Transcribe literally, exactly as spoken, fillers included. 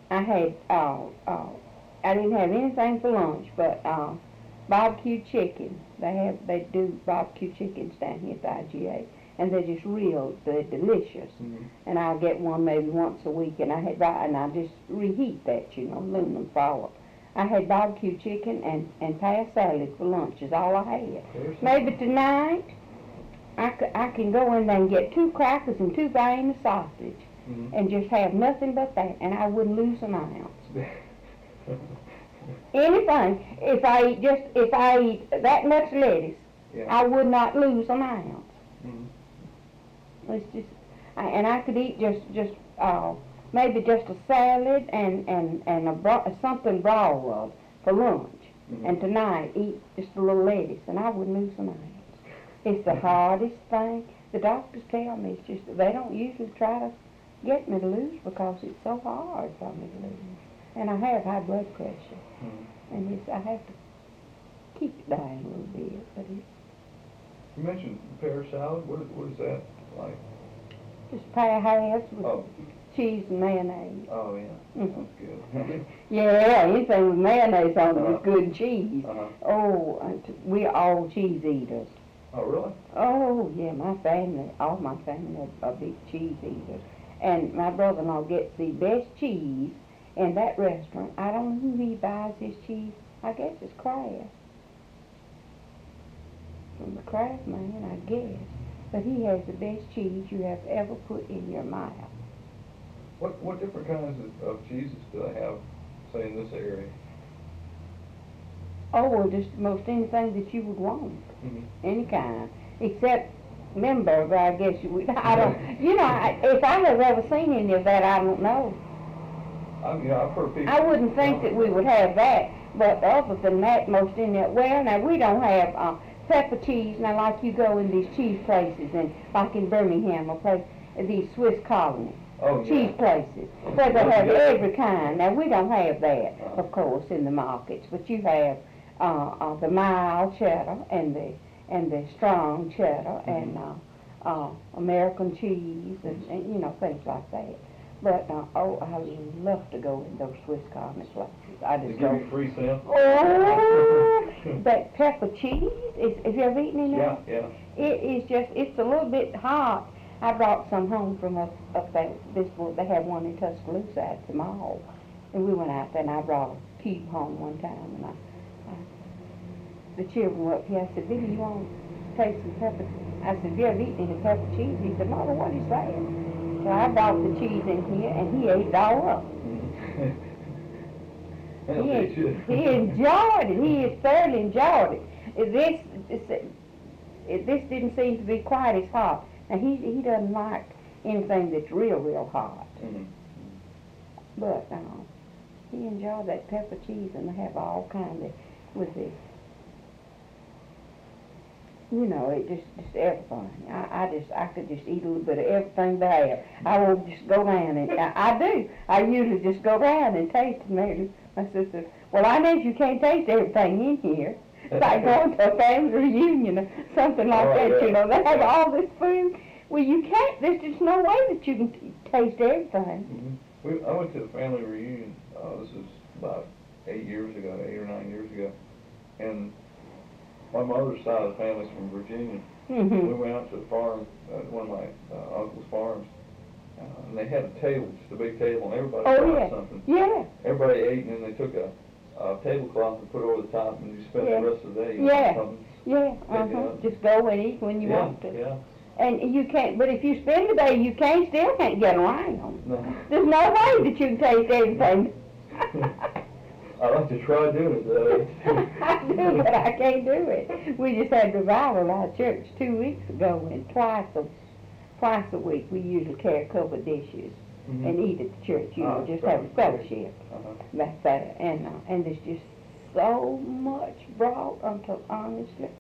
I had, uh, uh, I didn't have anything for lunch but uh, barbecue chicken. They have, they do barbecue chickens down here at the I G A, and they're just real, they're delicious. Mm-hmm. And I'll get one maybe once a week, and I had, and I just reheat that, you know, aluminum foil. I had barbecue chicken and and pear salad for lunch is all I had. Maybe tonight I, c- I can go in there and get two crackers and two veins of sausage, mm-hmm. and just have nothing but that, and I wouldn't lose an ounce. Anything. If I eat just if I eat that much lettuce, yeah. I would not lose an ounce. Mm-hmm. It's just, I, and I could eat just just uh, maybe just a salad and and and a bro- something broad for lunch, mm-hmm. and tonight eat just a little lettuce, and I wouldn't lose an ounce. It's the hardest thing. The doctors tell me it's just they don't usually try to get me to lose because it's so hard for me to lose, and I have high blood pressure, mm-hmm. and it's, I have to keep it down a little bit, but it's You mentioned pear salad. What is, what is that like? just pear halves with Oh. cheese and mayonnaise. Oh, yeah. Mhm. Sounds good. Yeah, anything with mayonnaise on it Uh-huh. is good cheese. uh-huh. Oh, and t- we're all cheese eaters. Oh, really? Oh, yeah, my family, all my family are, are big cheese eaters. And my brother-in-law gets the best cheese in that restaurant. I don't know who he buys his cheese. I guess it's Kraft. From the Kraft man, I guess. But he has the best cheese you have ever put in your mouth. What what different kinds of, of cheeses do they have, say, in this area? Oh, well, just most anything that you would want. Mm-hmm. Any kind, except Limburger, I guess you would. I don't, you know, I, if I have ever seen any of that, I don't know. I, you know, I've heard people. I wouldn't think that we would have that, but other than that, most in that, well, now we don't have uh, pepper cheese, now like you go in these cheese places, and like in Birmingham, or place, these Swiss colonies. Oh, Cheese yeah. places, where they have every kind. Now, we don't have that, Uh-huh. of course, in the markets, but you have uh, uh, the mild cheddar and the and the strong cheddar and uh, uh, American cheese and, and, you know, things like that. But, uh, oh, I love to go in those Swiss colony places. I They just give go, you free sample. oh, that pepper cheese, is, have you ever eaten any Yeah, of it? yeah. It is just, it's a little bit hot. I brought some home from up, up there, this one, they have one in Tuscaloosa at the mall. And we went out there and I brought a cube home one time, and I, I the children were up here. I said, Billy, you want to taste some pepper? I said, have you ever eaten any pepper cheese? He said, Mother, what is that? So I brought the cheese in here and he ate it all up. He, They should. he enjoyed it. He has thoroughly enjoyed it. This, this, this didn't seem to be quite as hot. Now, he, he doesn't like anything that's real, real hot. Mm-hmm. But uh, he enjoyed that pepper cheese, and they have all kinds of, with the, you know, it just, just everything. I, I just, I could just eat a little bit of everything they have. I won't just go down and, I, I do. I usually just go down and taste it. Maybe my sister, well, I know you can't taste everything in here. It's like going to a family reunion or something like Oh, that, yeah. you know. They have all this food. Well, you can't, there's just no way that you can t- taste everything. Mm-hmm. We, I went to a family reunion, uh, this was about eight years ago, eight or nine years ago, and my mother's side of the family's from Virginia. Mm-hmm. We went out to a farm, uh, one of my uh, uncle's farms, uh, and they had a table, just a big table, and everybody Oh, brought yeah. something. Yeah. Everybody ate, and then they took a, a tablecloth and put it over the top, and you spent Yeah. the rest of the day eating Yeah. something. Yeah, Pick it uh-huh. up. Just go and eat when you yeah, want to. Yeah, And you can't, but if you spend the day, you can't, still can't get around. no. There's no way that you can taste everything. I like to try doing it, though. I do, but I can't do it. We just had revival at our church two weeks ago, and twice a, twice a week we usually carry a couple of dishes Mhm. and eat at the church, you know, Ah, just have a fellowship. fellowship Uh-huh. back there. And, uh, and there's just so much brought until honestly.